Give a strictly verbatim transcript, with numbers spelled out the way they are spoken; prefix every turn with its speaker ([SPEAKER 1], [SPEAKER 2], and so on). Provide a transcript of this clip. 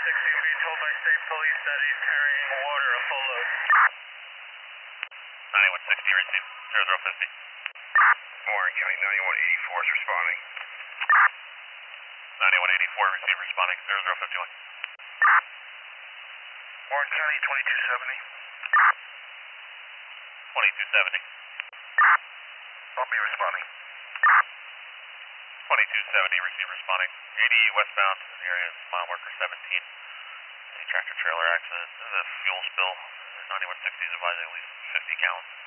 [SPEAKER 1] sixty, I'm being told by state police that he's carrying water, a full load.
[SPEAKER 2] ninety-one sixty, receive zero zero fifty.
[SPEAKER 3] Warren County ninety-one eighty-four is responding.
[SPEAKER 2] ninety-one eighty-four, receive responding zero zero fifty-one.
[SPEAKER 3] Warren County twenty-two seventy.
[SPEAKER 2] twenty-two seventy.
[SPEAKER 3] I'll be responding.
[SPEAKER 2] twenty-two seventy, receive responding. eighty westbound in the area, mile marker seventeen. A tractor trailer accident, this is a fuel spill. ninety-one sixty is advising at least fifty gallons.